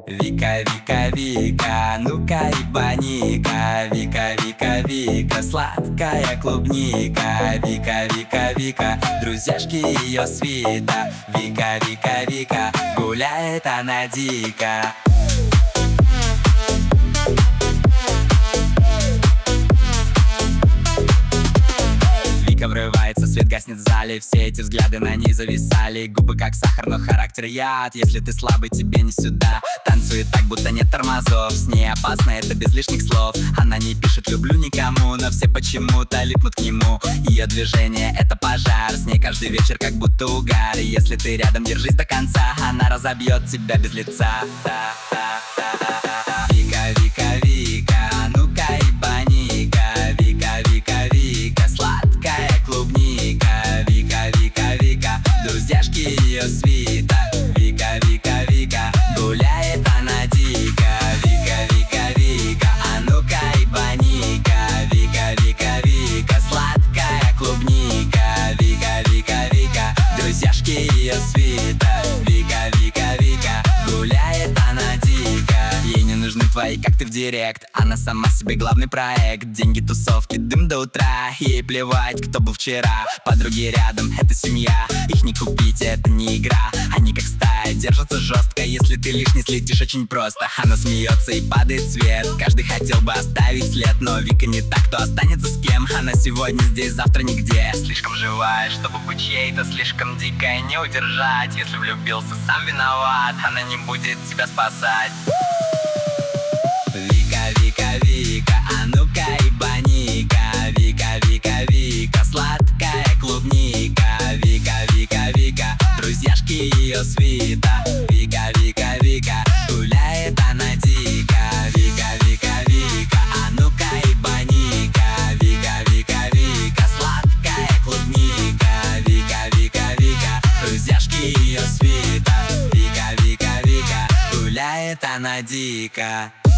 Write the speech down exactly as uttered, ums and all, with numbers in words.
Вика, Вика, Вика, ну-ка ебани-ка. Вика, Вика, Вика, сладкая клубника. Вика, Вика, Вика, друзьяшки ее свита. Вика, Вика, Вика, гуляет она дико. Вика врывается, свет гаснет в зале. Все эти взгляды на ней зависали. Губы как сахар, но характер яд. Если ты слабый, тебе не сюда. Танцует так, будто нет тормозов. С ней опасно, это без лишних слов. Она не пишет «люблю» никому, но все почему-то липнут к нему. Ее движение — это пожар. С ней каждый вечер как будто угар. И если ты рядом, держись до конца. Она разобьет тебя без лица. Вика, Вика, Вика, ну-ка ебани-ка. Вика, Вика, Вика, сладкая клубника. Вика, Вика, Вика, друзьяшки ее свита. Вика, Вика, Вика, гуляет она дико. Вика, Вика, Вика, а ну-ка ебани-ка. Вика, Вика, Вика, сладкая клубника. Вика, Вика, Вика, друзьяшки ее свита. Вика, Вика, Вика, гуляет она дико. Ей не нужны твои, как ты в директ. Она сама себе главный проект. Деньги, тусовки, дым до утра. Ей плевать, кто был вчера. Подруги рядом, это семья. Их не купить, это не игра. Они как стая, держатся жестко. Если ты лишний, слетишь очень просто. Она смеется и падает свет. Каждый хотел бы оставить след, но Вика не так, кто останется с кем. Она сегодня здесь, завтра нигде. Слишком живая, чтобы быть чьей-то. Слишком дикая, не удержать. Если влюбился, сам виноват. Она не будет тебя спасать. Вика, Вика, Вика, а ну-ка ебани-ка. Вика, Вика, Вика, сладкая клубника. Вика, Вика, Вика, друзьяшки ее свита. Вика, Вика, Вика, гуляет она дико. Вика, Вика, Вика, а ну-ка ебани-ка. Вика, Вика, Вика, сладкая клубника. Вика, Вика, Вика, друзьяшки ее свита. Вика, Вика, Вика, гуляет она дико.